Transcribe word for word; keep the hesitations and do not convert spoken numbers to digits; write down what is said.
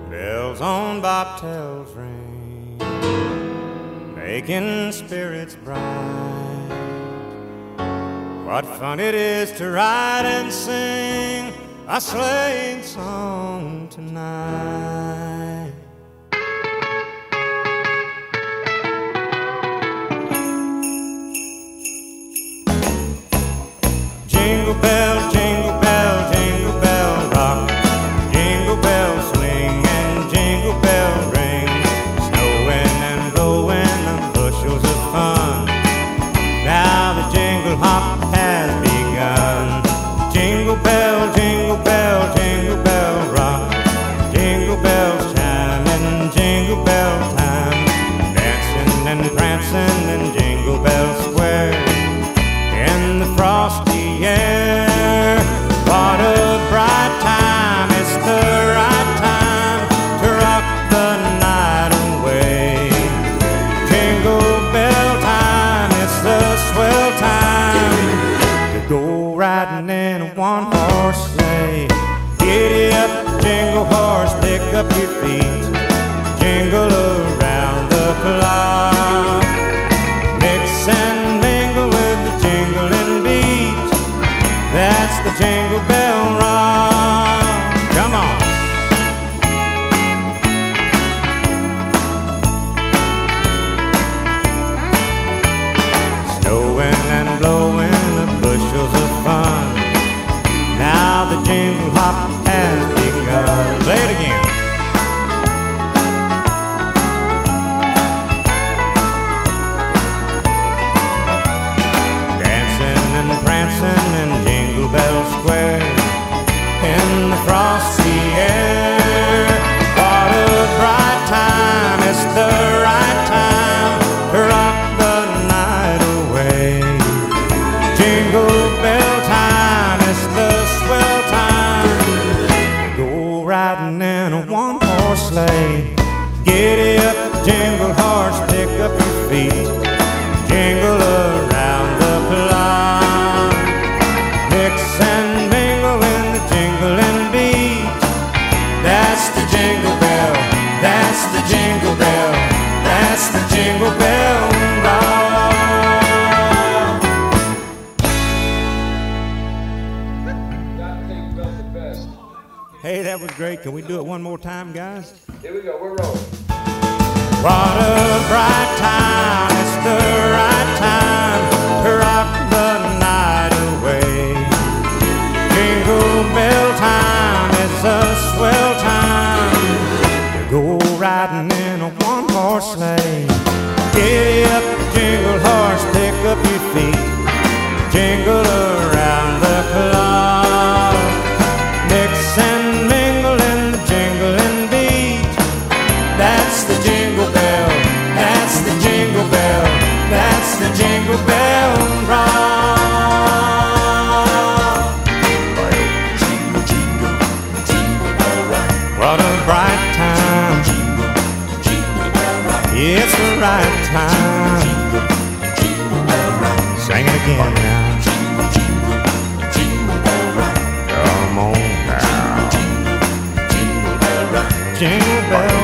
bells on bobtails ring, making spirits bright. What fun it is to ride and sing a sleighing song tonight. Jingle bell, jingle bell, jingle bell rock, jingle bell swing and jingle bell ring, snowing and blowing the bushels of fun. Now the jingle hop has begun. Jingle bell, jingle bell, jingle bell rock, jingle bells chiming, jingle bell time, dancing and prancing in Jingle Bell Square. In the frosty air, what a bright time, it's the right time to rock the night away. Jingle bell time, it's the swell time to go riding in a one-horse sleigh. Giddy up, jingle horse, pick up your feet, jingle around the clock, mix and mingle with the jingling beat. That's the Jingle Bell Rock. Come on. Snowing and blowing the bushels of fun. Now the jingle hop has begun. Play it again. Prancing in Jingle Bell Square, in the frosty air. What a bright time, it's the right time to rock the night away. Jingle bell time, it's the swell time to go riding in a one-horse sleigh. Giddy up, jingle horse, pick up your feet, jingle around the clock, and mingle in the jingling beat. That's the jingle bell, that's the jingle bell, that's the Jingle Bell Rock. Hey, that was great. Can we do it one more time, guys? Here we go, we're rolling. What a bright time, it's the right time to rock the night away. Jingle bell time, it's a swell time to go riding in a one-horse sleigh. Giddy up, jingle horse, pick up your feet, jingle around the clock, mix and mingle in the jingling beat. That's the Jingle Bell, that's the Jingle Bell, that's the Jingle Bell Rock. What a bright time, jingle, jingle bell rock. It's the right time, jingle, jingle bell rock. Sing it again now, jingle, jingle, jingle bell rock. Come on now, jingle, jingle, jingle bell rock. Jingle bell